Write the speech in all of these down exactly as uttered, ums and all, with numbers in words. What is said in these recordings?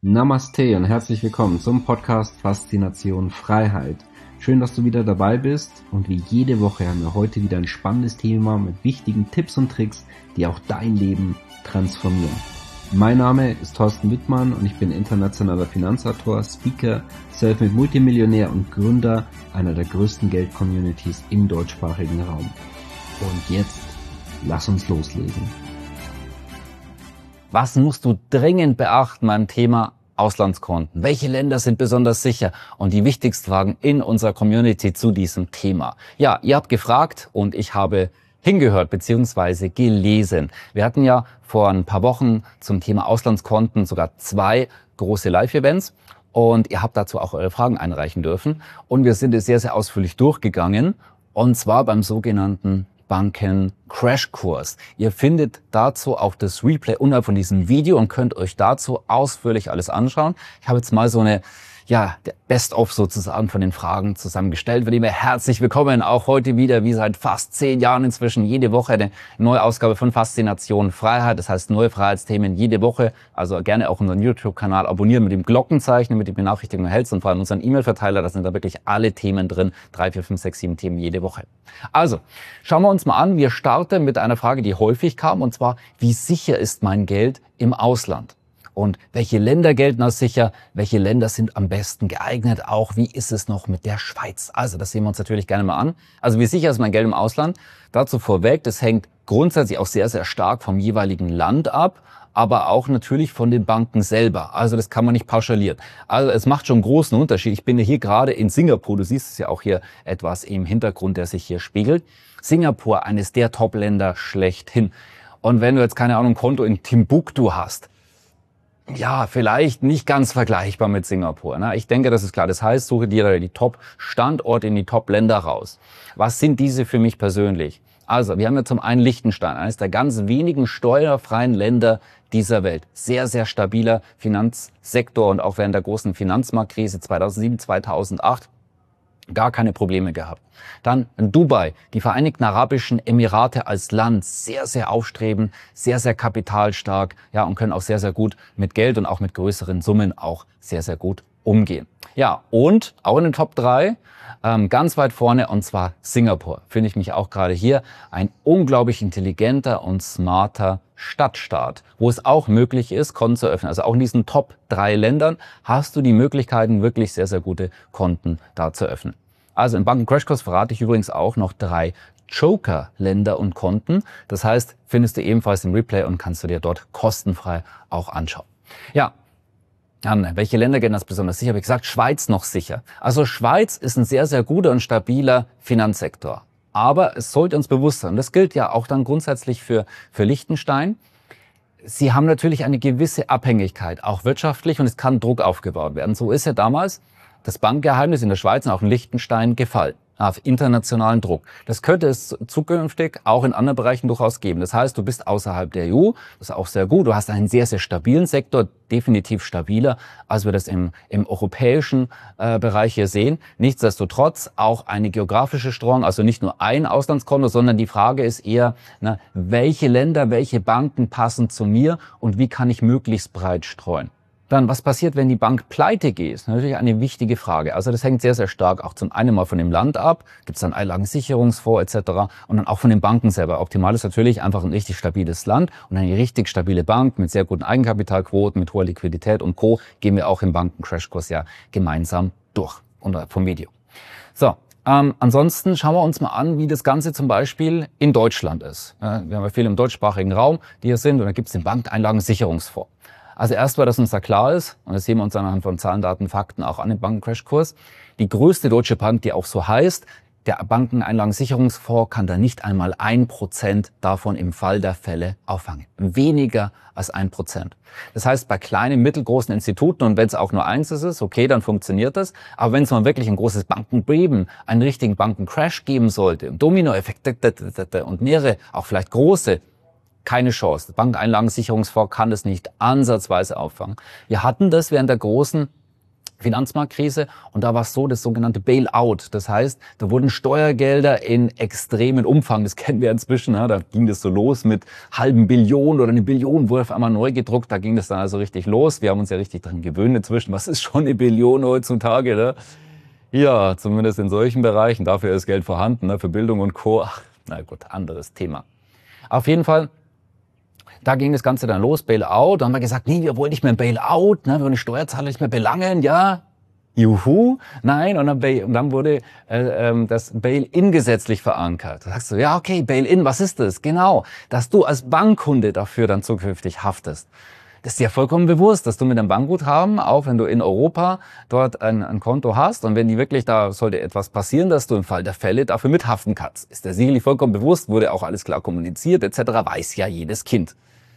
Namaste und herzlich willkommen zum Podcast Faszination Freiheit. Schön, dass du wieder dabei bist und wie jede Woche haben wir heute wieder ein spannendes Thema mit wichtigen Tipps und Tricks, die auch dein Leben transformieren. Mein Name ist Thorsten Wittmann und ich bin internationaler Finanzautor, Speaker, Selfmade Multimillionär und Gründer einer der größten Geld-Communities im deutschsprachigen Raum. Und jetzt, lass uns loslegen. Was musst du dringend beachten beim Thema Auslandskonten? Welche Länder sind besonders sicher? Und die wichtigsten Fragen in unserer Community zu diesem Thema. Ja, ihr habt gefragt und ich habe hingehört bzw. gelesen. Wir hatten ja vor ein paar Wochen zum Thema Auslandskonten sogar zwei große Live-Events und ihr habt dazu auch eure Fragen einreichen dürfen. Und wir sind es sehr, sehr ausführlich durchgegangen und zwar beim sogenannten Banken-Crashkurs. Ihr findet dazu auch das Replay unterhalb von diesem Video und könnt euch dazu ausführlich alles anschauen. Ich habe jetzt mal so eine, ja, der Best-of sozusagen von den Fragen zusammengestellt. Von dem her herzlich willkommen auch heute wieder, wie seit fast zehn Jahren inzwischen, jede Woche eine neue Ausgabe von Faszination Freiheit. Das heißt, neue Freiheitsthemen jede Woche. Also gerne auch unseren YouTube-Kanal abonnieren mit dem Glockenzeichen, mit den Benachrichtigungen erhältst und vor allem unseren E-Mail-Verteiler. Da sind da wirklich alle Themen drin. Drei, vier, fünf, sechs, sieben Themen jede Woche. Also, schauen wir uns mal an. Wir starten mit einer Frage, die häufig kam, und zwar, wie sicher ist mein Geld im Ausland? Und welche Länder gelten als sicher? Welche Länder sind am besten geeignet? Auch wie ist es noch mit der Schweiz? Also das sehen wir uns natürlich gerne mal an. Also wie sicher ist mein Geld im Ausland? Dazu vorweg, das hängt grundsätzlich auch sehr, sehr stark vom jeweiligen Land ab, aber auch natürlich von den Banken selber. Also das kann man nicht pauschalieren. Also es macht schon einen großen Unterschied. Ich bin ja hier gerade in Singapur. Du siehst es ja auch hier etwas im Hintergrund, der sich hier spiegelt. Singapur, eines der Top-Länder schlechthin. Und wenn du jetzt, keine Ahnung, ein Konto in Timbuktu hast, ja, vielleicht nicht ganz vergleichbar mit Singapur. Ne? Ich denke, das ist klar. Das heißt, suche dir die Top-Standorte in die Top-Länder raus. Was sind diese für mich persönlich? Also, wir haben ja zum einen Liechtenstein, eines der ganz wenigen steuerfreien Länder dieser Welt. Sehr, sehr stabiler Finanzsektor und auch während der großen Finanzmarktkrise zweitausendsieben, zweitausendacht gar keine Probleme gehabt. Dann Dubai, die Vereinigten Arabischen Emirate als Land, sehr, sehr aufstrebend, sehr, sehr kapitalstark, ja, und können auch sehr, sehr gut mit Geld und auch mit größeren Summen auch sehr, sehr gut umgehen. Ja, und auch in den Top drei, ähm, ganz weit vorne, und zwar Singapur. Finde ich mich auch gerade hier ein unglaublich intelligenter und smarter Stadtstaat, wo es auch möglich ist, Konten zu öffnen. Also auch in diesen Top drei Ländern hast du die Möglichkeiten, wirklich sehr, sehr gute Konten da zu öffnen. Also im Banken-Crashkurs verrate ich übrigens auch noch drei Joker-Länder und Konten. Das heißt, findest du ebenfalls im Replay und kannst du dir dort kostenfrei auch anschauen. Ja, dann, welche Länder gelten als besonders sicher? Habe ich gesagt, Schweiz noch sicher. Also Schweiz ist ein sehr, sehr guter und stabiler Finanzsektor. Aber es sollte uns bewusst sein, das gilt ja auch dann grundsätzlich für, für Liechtenstein. Sie haben natürlich eine gewisse Abhängigkeit, auch wirtschaftlich, und es kann Druck aufgebaut werden. So ist ja damals das Bankgeheimnis in der Schweiz und auch in Liechtenstein gefallen, auf internationalen Druck. Das könnte es zukünftig auch in anderen Bereichen durchaus geben. Das heißt, du bist außerhalb der E U, das ist auch sehr gut. Du hast einen sehr, sehr stabilen Sektor, definitiv stabiler, als wir das im, im europäischen äh, Bereich hier sehen. Nichtsdestotrotz auch eine geografische Streuung, also nicht nur ein Auslandskonto, sondern die Frage ist eher, na, welche Länder, welche Banken passen zu mir und wie kann ich möglichst breit streuen? Dann, was passiert, wenn die Bank pleite geht? Das ist natürlich eine wichtige Frage. Also das hängt sehr, sehr stark auch zum einen mal von dem Land ab. Gibt es dann Einlagensicherungsfonds et cetera. Und dann auch von den Banken selber. Optimal ist natürlich einfach ein richtig stabiles Land und eine richtig stabile Bank mit sehr guten Eigenkapitalquoten, mit hoher Liquidität und Co. gehen wir auch im Banken-Crashkurs ja gemeinsam durch unterhalb vom Video. So. Ähm, ansonsten schauen wir uns mal an, wie das Ganze zum Beispiel in Deutschland ist. Ja, wir haben ja viele im deutschsprachigen Raum, die hier sind, und da gibt es den Bankeinlagensicherungsfonds. Also erst, weil das uns da klar ist, und das sehen wir uns anhand von Zahlen, Daten, Fakten auch an im Banken-Crashkurs, die größte deutsche Bank, die auch so heißt, der Bankeneinlagensicherungsfonds kann da nicht einmal ein Prozent davon im Fall der Fälle auffangen. Weniger als ein Prozent. Das heißt, bei kleinen, mittelgroßen Instituten, und wenn es auch nur eins ist, okay, dann funktioniert das. Aber wenn es mal wirklich ein großes Bankenbeben, einen richtigen Bankencrash geben sollte, Dominoeffekte und mehrere, auch vielleicht große, keine Chance. Der Bankeinlagensicherungsfonds kann das nicht ansatzweise auffangen. Wir hatten das während der großen Finanzmarktkrise und da war es so das sogenannte Bailout. Das heißt, da wurden Steuergelder in extremen Umfang, das kennen wir inzwischen, ja, da ging das so los mit halben Billionen oder eine Billion wurde auf einmal neu gedruckt, da ging das dann also richtig los. Wir haben uns ja richtig dran gewöhnt inzwischen, was ist schon eine Billion heutzutage, ne? Ja, zumindest in solchen Bereichen, dafür ist Geld vorhanden, ne, für Bildung und Co. Ach, na gut, anderes Thema. Auf jeden Fall, da ging das Ganze dann los, Bailout. Da haben wir gesagt, nee, wir wollen nicht mehr ein Bailout, ne, wir wollen die Steuerzahler nicht mehr belangen, ja. Juhu, nein, und dann, und dann wurde äh, ähm, das Bail-in gesetzlich verankert. Da sagst du, ja, okay, Bail-in, was ist das? Genau, dass du als Bankkunde dafür dann zukünftig haftest. Das ist dir vollkommen bewusst, dass du mit einem Bankguthaben, auch wenn du in Europa dort ein, ein Konto hast und wenn die wirklich, da sollte etwas passieren, dass du im Fall der Fälle dafür mithaften kannst. Ist dir sicherlich vollkommen bewusst, wurde auch alles klar kommuniziert et cetera, weiß ja jedes Kind.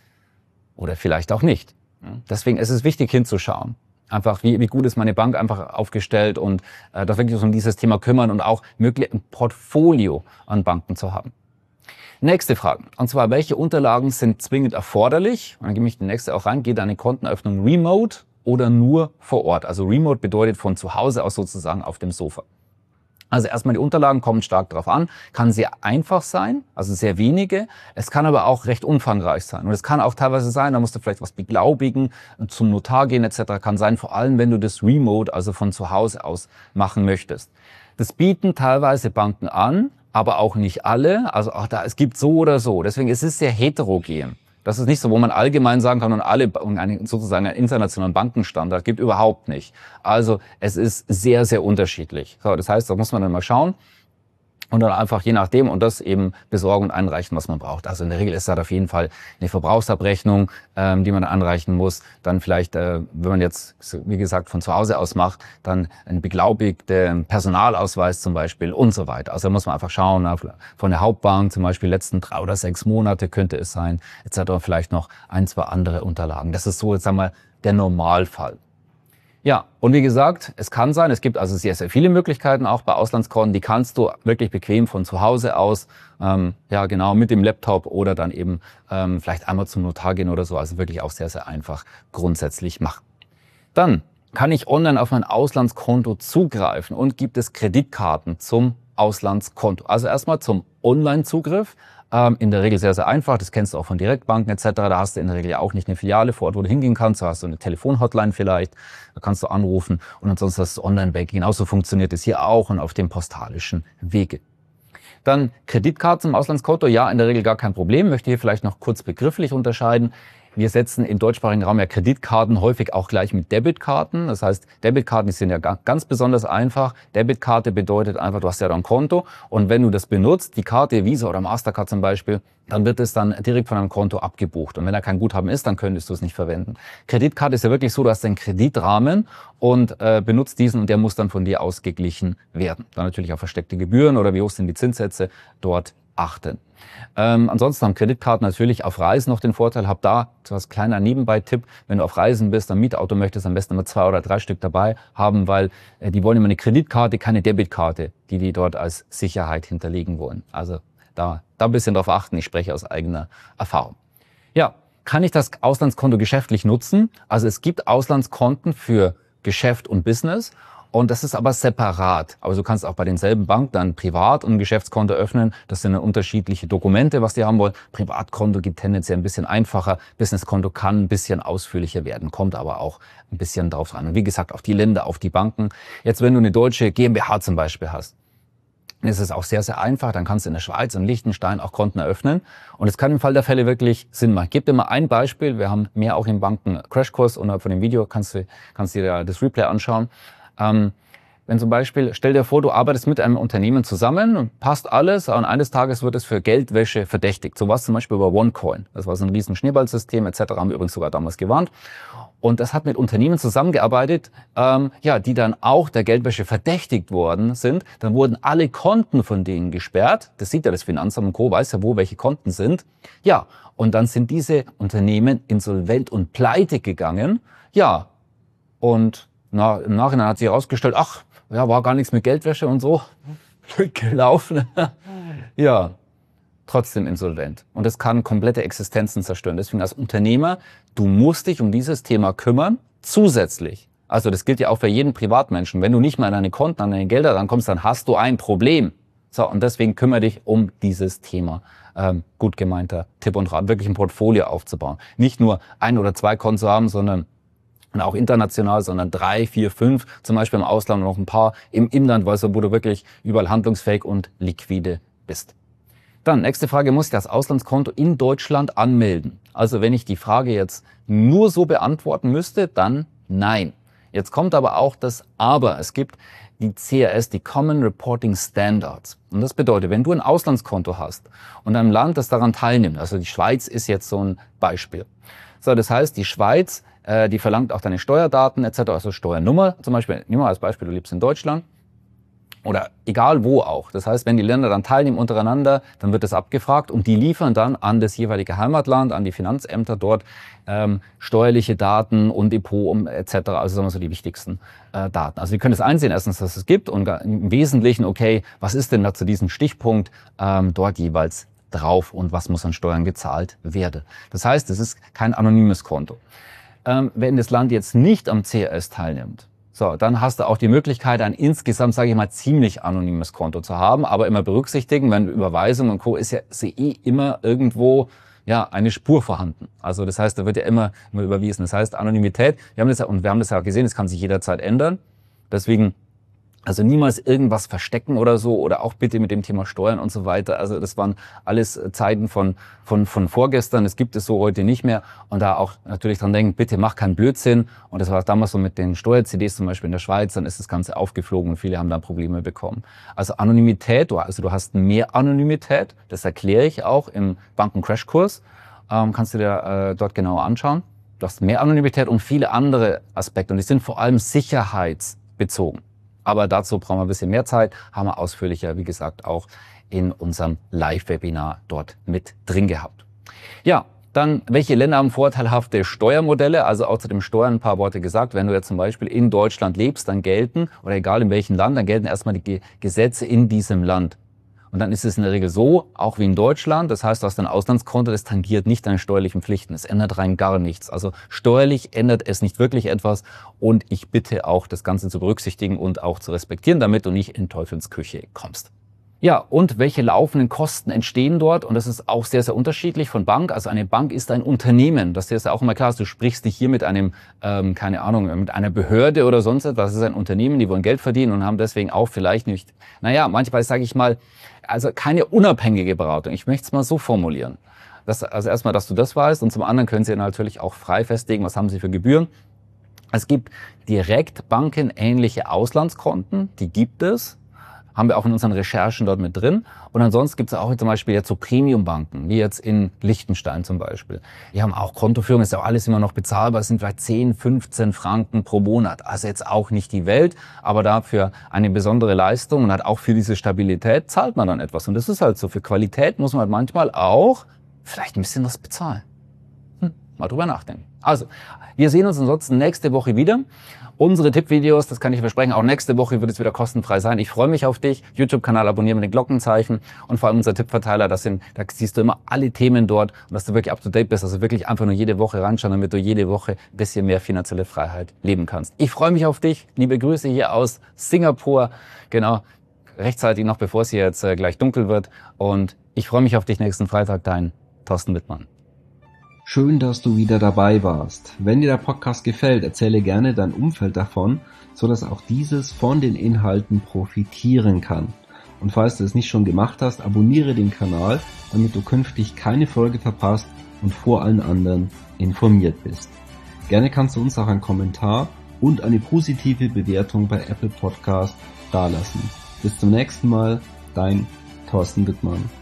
Oder vielleicht auch nicht. Deswegen ist es wichtig hinzuschauen. Einfach, wie, wie gut ist meine Bank einfach aufgestellt und äh, da wirklich um dieses Thema kümmern und auch möglich ein Portfolio an Banken zu haben. Nächste Frage. Und zwar, welche Unterlagen sind zwingend erforderlich? Und dann gehe ich die nächste auch rein. Geht eine Konteneröffnung remote oder nur vor Ort? Also remote bedeutet von zu Hause aus sozusagen auf dem Sofa. Also erstmal die Unterlagen kommen stark darauf an. Kann sehr einfach sein, also sehr wenige. Es kann aber auch recht umfangreich sein. Und es kann auch teilweise sein, da musst du vielleicht was beglaubigen, zum Notar gehen et cetera. Kann sein, vor allem wenn du das remote, also von zu Hause aus machen möchtest. Das bieten teilweise Banken an, aber auch nicht alle. Also auch da, es gibt so oder so. Deswegen ist es sehr heterogen. Das ist nicht so, wo man allgemein sagen kann und alle einen, sozusagen einen internationalen Bankenstandard gibt, überhaupt nicht. Also es ist sehr, sehr unterschiedlich. So, das heißt, da muss man dann mal schauen und dann einfach je nachdem und das eben besorgen und einreichen, was man braucht. Also in der Regel ist das auf jeden Fall eine Verbrauchsabrechnung, ähm, die man anreichen muss. Dann vielleicht, äh, wenn man jetzt, wie gesagt, von zu Hause aus macht, dann ein beglaubigter Personalausweis zum Beispiel und so weiter. Also da muss man einfach schauen, na, von der Hauptbank zum Beispiel letzten drei oder sechs Monate könnte es sein, et cetera. Vielleicht noch ein, zwei andere Unterlagen. Das ist so, jetzt sagen wir, der Normalfall. Ja, und wie gesagt, es kann sein, es gibt also sehr, sehr viele Möglichkeiten auch bei Auslandskonten, die kannst du wirklich bequem von zu Hause aus, ähm, ja genau, mit dem Laptop oder dann eben ähm, vielleicht einmal zum Notar gehen oder so, also wirklich auch sehr, sehr einfach grundsätzlich machen. Dann kann ich online auf mein Auslandskonto zugreifen und gibt es Kreditkarten zum Auslandskonto. Also erstmal zum Online-Zugriff. Ähm, in der Regel sehr, sehr einfach. Das kennst du auch von Direktbanken et cetera. Da hast du in der Regel ja auch nicht eine Filiale vor Ort, wo du hingehen kannst. Da hast du eine Telefonhotline vielleicht. Da kannst du anrufen. Und ansonsten das Online-Banking. Genauso funktioniert es hier auch und auf dem postalischen Wege. Dann Kreditkarten im Auslandskonto. Ja, in der Regel gar kein Problem. Möchte hier vielleicht noch kurz begrifflich unterscheiden. Wir setzen im deutschsprachigen Raum ja Kreditkarten häufig auch gleich mit Debitkarten. Das heißt, Debitkarten, die sind ja ganz besonders einfach. Debitkarte bedeutet einfach, du hast ja da ein Konto und wenn du das benutzt, die Karte, Visa oder Mastercard zum Beispiel, dann wird es dann direkt von deinem Konto abgebucht. Und wenn da kein Guthaben ist, dann könntest du es nicht verwenden. Kreditkarte ist ja wirklich so, du hast einen Kreditrahmen und äh, benutzt diesen und der muss dann von dir ausgeglichen werden. Dann natürlich auch versteckte Gebühren oder wie hoch sind die Zinssätze dort achten. Ähm, ansonsten haben Kreditkarten natürlich auf Reisen noch den Vorteil, hab da so was kleiner Nebenbei-Tipp, wenn du auf Reisen bist, ein Mietauto möchtest, am besten immer zwei oder drei Stück dabei haben, weil äh, die wollen immer eine Kreditkarte, keine Debitkarte, die die dort als Sicherheit hinterlegen wollen. Also da, da ein bisschen drauf achten, ich spreche aus eigener Erfahrung. Ja, kann ich das Auslandskonto geschäftlich nutzen? Also es gibt Auslandskonten für Geschäft und Business. Und das ist aber separat. Also du kannst auch bei denselben Banken dann Privat- und Geschäftskonto öffnen. Das sind dann unterschiedliche Dokumente, was die haben wollen. Privatkonto geht tendenziell ein bisschen einfacher. Businesskonto kann ein bisschen ausführlicher werden, kommt aber auch ein bisschen drauf an. Und wie gesagt, auf die Länder, auf die Banken. Jetzt, wenn du eine deutsche GmbH zum Beispiel hast, ist es auch sehr, sehr einfach. Dann kannst du in der Schweiz und Liechtenstein auch Konten eröffnen. Und es kann im Fall der Fälle wirklich Sinn machen. Ich gebe dir mal ein Beispiel. Wir haben mehr auch im Banken-Crashkurs und von dem Video kannst du, kannst du dir das Replay anschauen. Ähm, wenn zum Beispiel, stell dir vor, du arbeitest mit einem Unternehmen zusammen und passt alles und eines Tages wird es für Geldwäsche verdächtigt. So war es zum Beispiel bei OneCoin. Das war so ein riesen Schneeballsystem et cetera. Haben wir übrigens sogar damals gewarnt. Und das hat mit Unternehmen zusammengearbeitet, ähm, ja, die dann auch der Geldwäsche verdächtigt worden sind. Dann wurden alle Konten von denen gesperrt. Das sieht ja das Finanzamt und Co., weiß ja, wo welche Konten sind. Ja, und dann sind diese Unternehmen insolvent und pleite gegangen. Ja, und Na, im Nachhinein hat sich herausgestellt, ach, ja, war gar nichts mit Geldwäsche und so. Glück gelaufen. Ja, trotzdem insolvent. Und das kann komplette Existenzen zerstören. Deswegen als Unternehmer, du musst dich um dieses Thema kümmern, zusätzlich Also das gilt ja auch für jeden Privatmenschen. Wenn du nicht mal an deine Konten, an deine Gelder rankommst, dann hast du ein Problem. So, und deswegen kümmere dich um dieses Thema. Ähm, gut gemeinter Tipp und Rat, wirklich ein Portfolio aufzubauen. Nicht nur ein oder zwei Konten zu haben, sondern und auch international, sondern drei, vier, fünf, zum Beispiel im Ausland und noch ein paar im Inland, weil so, wo du wirklich überall handlungsfähig und liquide bist. Dann, nächste Frage, muss ich das Auslandskonto in Deutschland anmelden? Also wenn ich die Frage jetzt nur so beantworten müsste, dann nein. Jetzt kommt aber auch das Aber. Es gibt die C R S, die Common Reporting Standards. Und das bedeutet, wenn du ein Auslandskonto hast und ein Land, das daran teilnimmt, also die Schweiz ist jetzt so ein Beispiel. So, das heißt, die Schweiz, äh, die verlangt auch deine Steuerdaten et cetera, also Steuernummer. Zum Beispiel, nimm mal als Beispiel, du lebst in Deutschland. Oder egal wo auch. Das heißt, wenn die Länder dann teilnehmen untereinander, dann wird das abgefragt und die liefern dann an das jeweilige Heimatland, an die Finanzämter dort ähm, steuerliche Daten und Depot um, et cetera. Also sagen wir so die wichtigsten äh, Daten. Also wir können das einsehen, erstens, dass es gibt und im Wesentlichen, okay, was ist denn da zu diesem Stichpunkt ähm, dort jeweils drauf und was muss an Steuern gezahlt werden. Das heißt, es ist kein anonymes Konto. Ähm, wenn das Land jetzt nicht am C R S teilnimmt, so, dann hast du auch die Möglichkeit, ein insgesamt, sage ich mal, ziemlich anonymes Konto zu haben, aber immer berücksichtigen, wenn Überweisung und Co. ist ja ist eh immer irgendwo ja eine Spur vorhanden. Also das heißt, da wird ja immer, immer überwiesen. Das heißt, Anonymität, wir haben das ja, und wir haben das ja gesehen, das kann sich jederzeit ändern. Deswegen also niemals irgendwas verstecken oder so oder auch bitte mit dem Thema Steuern und so weiter. Also das waren alles Zeiten von von von vorgestern. Das gibt es so heute nicht mehr. Und da auch natürlich dran denken, bitte mach keinen Blödsinn. Und das war damals so mit den Steuer-C Ds zum Beispiel in der Schweiz. Dann ist das Ganze aufgeflogen und viele haben da Probleme bekommen. Also Anonymität, also du hast mehr Anonymität. Das erkläre ich auch im Banken-Crashkurs. Ähm, kannst du dir äh, dort genauer anschauen. Du hast mehr Anonymität und viele andere Aspekte. Und die sind vor allem sicherheitsbezogen. Aber dazu brauchen wir ein bisschen mehr Zeit, haben wir ausführlicher, wie gesagt, auch in unserem Live-Webinar dort mit drin gehabt. Ja, dann, welche Länder haben vorteilhafte Steuermodelle? Also auch zu dem Steuern ein paar Worte gesagt. Wenn du jetzt zum Beispiel in Deutschland lebst, dann gelten, oder egal in welchem Land, dann gelten erstmal die Gesetze in diesem Land. Und dann ist es in der Regel so, auch wie in Deutschland, das heißt, du hast ein Auslandskonto, das tangiert nicht deine steuerlichen Pflichten. Es ändert rein gar nichts. Also steuerlich ändert es nicht wirklich etwas und ich bitte auch, das Ganze zu berücksichtigen und auch zu respektieren, damit du nicht in Teufelsküche kommst. Ja, und welche laufenden Kosten entstehen dort? Und das ist auch sehr, sehr unterschiedlich von Bank. Also eine Bank ist ein Unternehmen. Das ist ja auch immer klar. Du sprichst nicht hier mit einem, ähm, keine Ahnung, mit einer Behörde oder sonst etwas. Das ist ein Unternehmen, die wollen Geld verdienen und haben deswegen auch vielleicht nicht, naja, manchmal sage ich mal, also keine unabhängige Beratung. Ich möchte es mal so formulieren. Das, also erstmal, dass du das weißt und zum anderen können sie natürlich auch frei festlegen, was haben sie für Gebühren. Es gibt direkt bankenähnliche Auslandskonten, die gibt es. Haben wir auch in unseren Recherchen dort mit drin. Und ansonsten gibt es auch zum Beispiel jetzt so Premium-Banken, wie jetzt in Liechtenstein zum Beispiel. Die haben auch Kontoführung, ist ja auch alles immer noch bezahlbar, es sind vielleicht zehn, fünfzehn Franken pro Monat. Also jetzt auch nicht die Welt, aber dafür eine besondere Leistung und hat auch für diese Stabilität zahlt man dann etwas. Und das ist halt so, für Qualität muss man halt manchmal auch vielleicht ein bisschen was bezahlen. Hm, mal drüber nachdenken. Also, wir sehen uns ansonsten nächste Woche wieder. Unsere Tippvideos, das kann ich versprechen, auch nächste Woche wird es wieder kostenfrei sein. Ich freue mich auf dich. YouTube-Kanal abonnieren mit den Glockenzeichen und vor allem unser Tippverteiler, das sind, da siehst du immer alle Themen dort und dass du wirklich up to date bist, also wirklich einfach nur jede Woche reinschauen, damit du jede Woche ein bisschen mehr finanzielle Freiheit leben kannst. Ich freue mich auf dich. Liebe Grüße hier aus Singapur. Genau, rechtzeitig noch, bevor es hier jetzt äh, gleich dunkel wird. Und ich freue mich auf dich nächsten Freitag, dein Thorsten Wittmann. Schön, dass du wieder dabei warst. Wenn dir der Podcast gefällt, erzähle gerne dein Umfeld davon, so dass auch dieses von den Inhalten profitieren kann. Und falls du es nicht schon gemacht hast, abonniere den Kanal, damit du künftig keine Folge verpasst und vor allen anderen informiert bist. Gerne kannst du uns auch einen Kommentar und eine positive Bewertung bei Apple Podcast dalassen. Bis zum nächsten Mal, dein Thorsten Wittmann.